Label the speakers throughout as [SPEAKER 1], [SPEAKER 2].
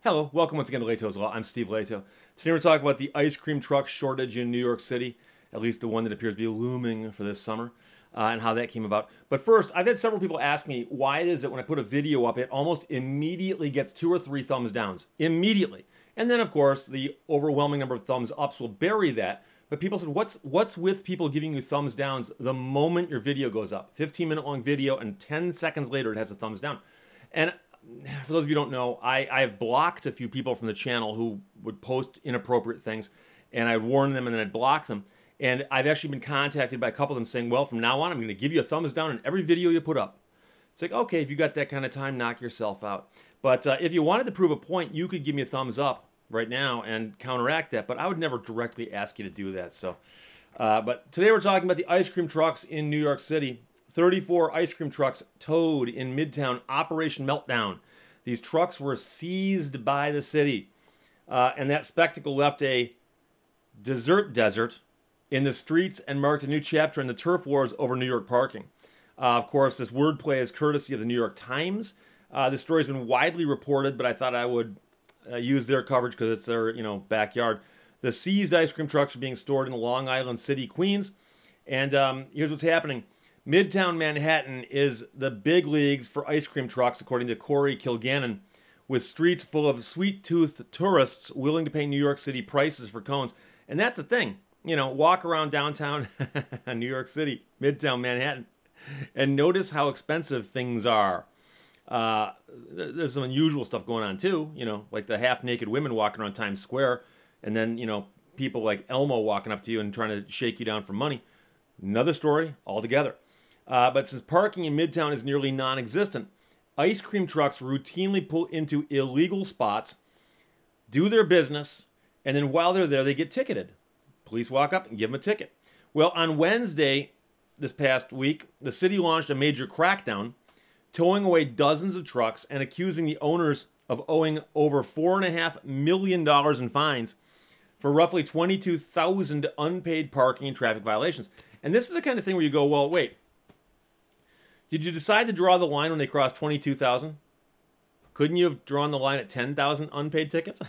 [SPEAKER 1] Hello, welcome once again to Leto's Law. I'm Steve Leto. Today we're talking about the ice cream truck shortage in New York City, at least the one that appears to be looming for this summer, and how that came about. But first, I've had several people ask me why it is that when I put a video up, it almost immediately gets 2 or 3 thumbs downs. Immediately. And then, of course, the overwhelming number of thumbs ups will bury that. But people said, what's with people giving you thumbs downs the moment your video goes up? 15-minute long video, and 10 seconds later it has a thumbs down. And for those of you who don't know, I have blocked a few people from the channel who would post inappropriate things, and I'd warn them and then I'd block them. And I've actually been contacted by a couple of them saying, well, from now on, I'm going to give you a thumbs down in every video you put up. It's like, okay, if you got that kind of time, knock yourself out. But if you wanted to prove a point, you could give me a thumbs up right now and counteract that, but I would never directly ask you to do that. So, but today we're talking about the ice cream trucks in New York City. 34 ice cream trucks towed in Midtown, Operation Meltdown. These trucks were seized by the city, and that spectacle left a desert in the streets and marked a new chapter in the turf wars over New York parking. Of course, this wordplay is courtesy of the New York Times. This story has been widely reported, but I thought I would use their coverage because it's their backyard. The seized ice cream trucks are being stored in Long Island City, Queens, and here's what's happening. Midtown Manhattan is the big leagues for ice cream trucks, according to Corey Kilgannon, with streets full of sweet-toothed tourists willing to pay New York City prices for cones. And that's the thing. Walk around downtown New York City, Midtown Manhattan, and notice how expensive things are. There's some unusual stuff going on, too, like the half-naked women walking around Times Square, and then, people like Elmo walking up to you and trying to shake you down for money. Another story altogether. But since parking in Midtown is nearly non-existent, ice cream trucks routinely pull into illegal spots, do their business, and then while they're there, they get ticketed. Police walk up and give them a ticket. Well, on Wednesday this past week, the city launched a major crackdown, towing away dozens of trucks and accusing the owners of owing over $4.5 million in fines for roughly 22,000 unpaid parking and traffic violations. And this is the kind of thing where you go, well, wait. Did you decide to draw the line when they crossed 22,000? Couldn't you have drawn the line at 10,000 unpaid tickets?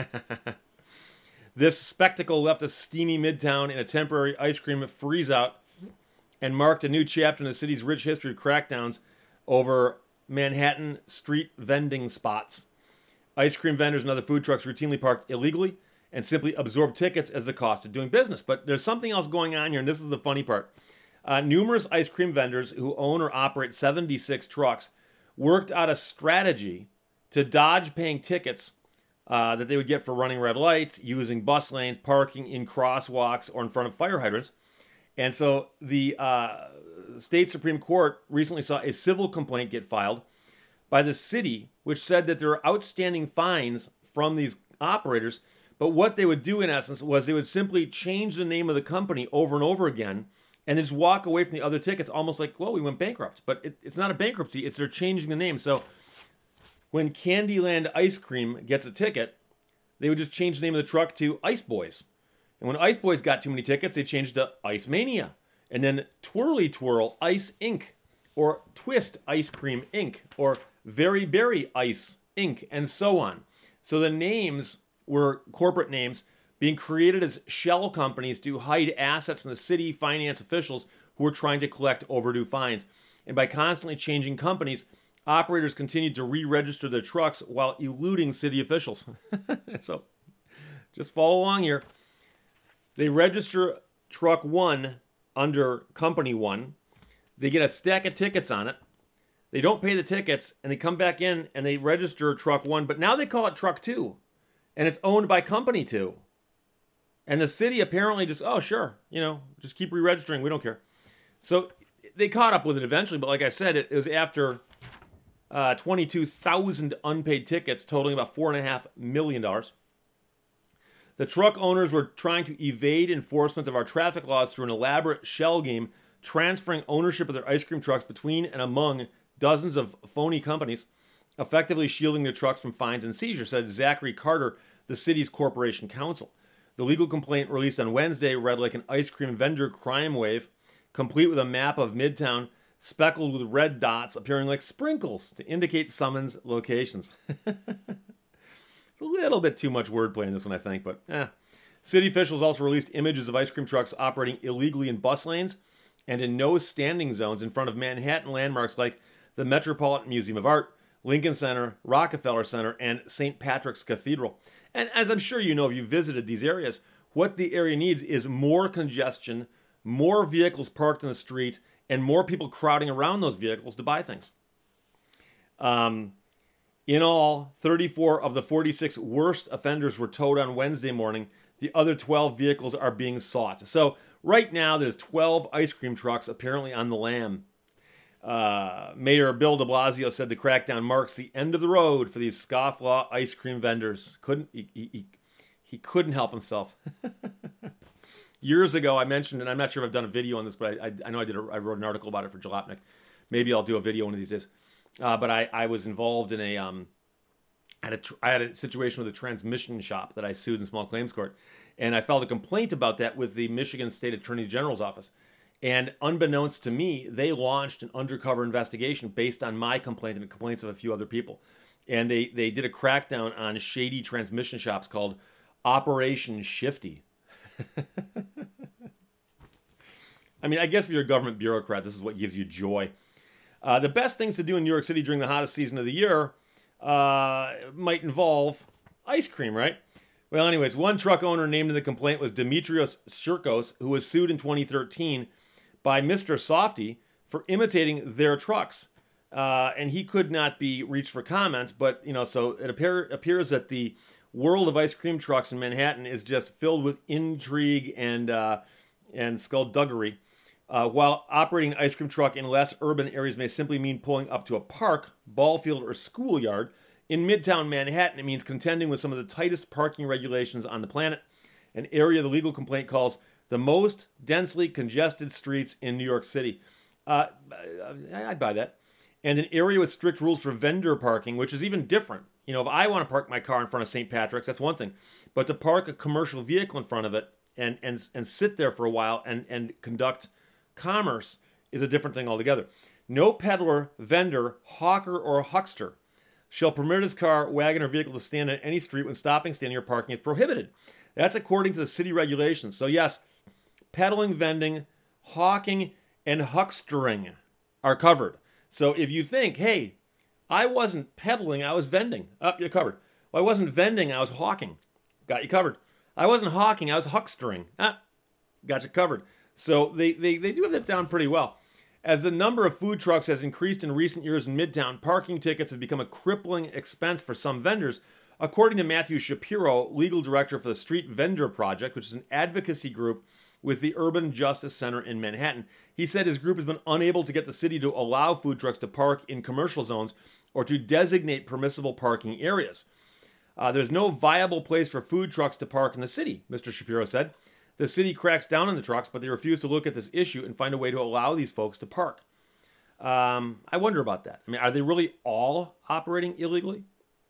[SPEAKER 1] This spectacle left a steamy Midtown in a temporary ice cream freeze-out and marked a new chapter in the city's rich history of crackdowns over Manhattan street vending spots. Ice cream vendors and other food trucks routinely parked illegally and simply absorb tickets as the cost of doing business. But there's something else going on here, and this is the funny part. Numerous ice cream vendors who own or operate 76 trucks worked out a strategy to dodge paying tickets that they would get for running red lights, using bus lanes, parking in crosswalks, or in front of fire hydrants. And so the state Supreme Court recently saw a civil complaint get filed by the city, which said that there are outstanding fines from these operators. But what they would do, in essence, was they would simply change the name of the company over and over again and then just walk away from the other tickets, almost like, well, we went bankrupt. But it's not a bankruptcy. It's they're changing the name. So when Candyland Ice Cream gets a ticket, they would just change the name of the truck to Ice Boys. And when Ice Boys got too many tickets, they changed to Ice Mania. And then Twirly Twirl Ice Inc. Or Twist Ice Cream Inc. Or Very Berry Ice Inc. And so on. So the names were corporate names being created as shell companies to hide assets from the city finance officials who were trying to collect overdue fines. And by constantly changing companies, operators continued to re-register their trucks while eluding city officials. So just follow along here. They register truck 1 under company 1. They get a stack of tickets on it. They don't pay the tickets, and they come back in and they register truck 1, but now they call it truck 2. And it's owned by company 2. And the city apparently just, oh, sure, just keep re-registering. We don't care. So they caught up with it eventually. But like I said, it was after 22,000 unpaid tickets totaling about $4.5 million. The truck owners were trying to evade enforcement of our traffic laws through an elaborate shell game, transferring ownership of their ice cream trucks between and among dozens of phony companies, effectively shielding their trucks from fines and seizures, said Zachary Carter, the city's corporation counsel. The legal complaint released on Wednesday read like an ice cream vendor crime wave, complete with a map of Midtown speckled with red dots appearing like sprinkles to indicate summons locations. It's a little bit too much wordplay in this one, I think, but City officials also released images of ice cream trucks operating illegally in bus lanes and in no standing zones in front of Manhattan landmarks like the Metropolitan Museum of Art, Lincoln Center, Rockefeller Center, and St. Patrick's Cathedral. And as I'm sure you know if you visited these areas, what the area needs is more congestion, more vehicles parked in the street, and more people crowding around those vehicles to buy things. In all, 34 of the 46 worst offenders were towed on Wednesday morning. The other 12 vehicles are being sought. So right now there's 12 ice cream trucks apparently on the lam. Mayor Bill de Blasio said the crackdown marks the end of the road for these scofflaw ice cream vendors. He couldn't help himself. Years ago, I mentioned, and I'm not sure if I've done a video on this, but I know I wrote an article about it for Jalopnik. Maybe I'll do a video one of these days. But I was involved in I had a situation with a transmission shop that I sued in small claims court. And I filed a complaint about that with the Michigan State Attorney General's office. And unbeknownst to me, they launched an undercover investigation based on my complaint and the complaints of a few other people. And they did a crackdown on shady transmission shops called Operation Shifty. I mean, I guess if you're a government bureaucrat, this is what gives you joy. The best things to do in New York City during the hottest season of the year might involve ice cream, right? Well, anyways, one truck owner named in the complaint was Demetrios Shirkos, who was sued in 2013 by Mr. Softy for imitating their trucks. And he could not be reached for comment, but, so it appears that the world of ice cream trucks in Manhattan is just filled with intrigue and skullduggery. While operating an ice cream truck in less urban areas may simply mean pulling up to a park, ball field, or schoolyard, in Midtown Manhattan it means contending with some of the tightest parking regulations on the planet, an area the legal complaint calls the most densely congested streets in New York City. I'd buy that. And an area with strict rules for vendor parking, which is even different. If I want to park my car in front of St. Patrick's, that's one thing. But to park a commercial vehicle in front of it and sit there for a while and conduct commerce is a different thing altogether. No peddler, vendor, hawker, or huckster shall permit his car, wagon, or vehicle to stand on any street when stopping, standing, or parking is prohibited. That's according to the city regulations. So yes, peddling, vending, hawking, and huckstering are covered. So if you think, hey, I wasn't peddling, I was vending, you're covered. Well, I wasn't vending, I was hawking. Got you covered. I wasn't hawking, I was huckstering. Got you covered. So they do have that down pretty well. As the number of food trucks has increased in recent years in Midtown, parking tickets have become a crippling expense for some vendors, according to Matthew Shapiro, legal director for the Street Vendor Project, which is an advocacy group with the Urban Justice Center in Manhattan. He said his group has been unable to get the city to allow food trucks to park in commercial zones or to designate permissible parking areas. There's no viable place for food trucks to park in the city, Mr. Shapiro said. The city cracks down on the trucks, but they refuse to look at this issue and find a way to allow these folks to park. I wonder about that. I mean, are they really all operating illegally?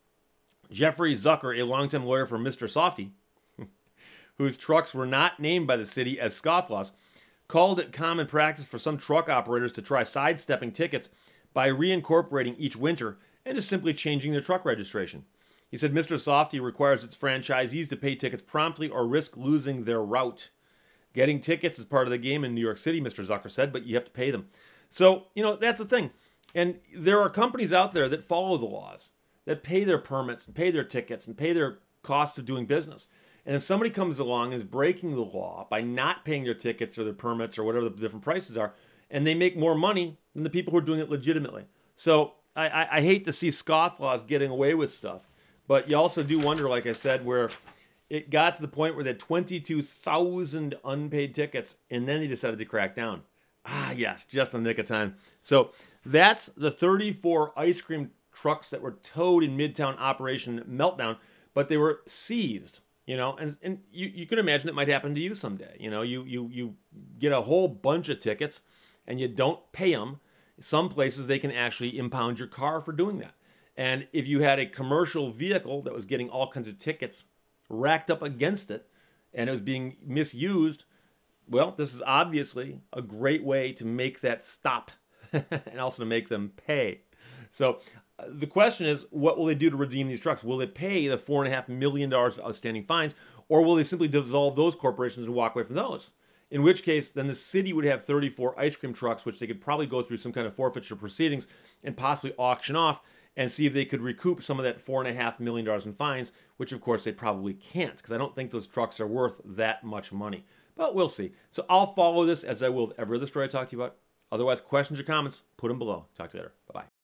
[SPEAKER 1] Jeffrey Zucker, a longtime lawyer for Mr. Softy, whose trucks were not named by the city as scofflaws, called it common practice for some truck operators to try sidestepping tickets by reincorporating each winter and just simply changing their truck registration. He said Mr. Softy requires its franchisees to pay tickets promptly or risk losing their route. Getting tickets is part of the game in New York City, Mr. Zucker said, but you have to pay them. So, that's the thing. And there are companies out there that follow the laws, that pay their permits and pay their tickets and pay their costs of doing business. And then somebody comes along and is breaking the law by not paying their tickets or their permits or whatever the different prices are, and they make more money than the people who are doing it legitimately. So I hate to see scofflaws getting away with stuff. But you also do wonder, like I said, where it got to the point where they had 22,000 unpaid tickets, and then they decided to crack down. Yes, just in the nick of time. So that's the 34 ice cream trucks that were towed in Midtown Operation Meltdown, but they were seized, and you can imagine it might happen to you someday. You get a whole bunch of tickets, and you don't pay them. Some places they can actually impound your car for doing that. And if you had a commercial vehicle that was getting all kinds of tickets racked up against it and it was being misused, well, this is obviously a great way to make that stop and also to make them pay. So The question is, what will they do to redeem these trucks? Will they pay the $4.5 million of outstanding fines, or will they simply dissolve those corporations and walk away from those? In which case, then the city would have 34 ice cream trucks, which they could probably go through some kind of forfeiture proceedings and possibly auction off and see if they could recoup some of that $4.5 million in fines, which of course they probably can't, because I don't think those trucks are worth that much money. But we'll see. So I'll follow this as I will with every other story I talk to you about. Otherwise, questions or comments, put them below. Talk to you later. Bye-bye.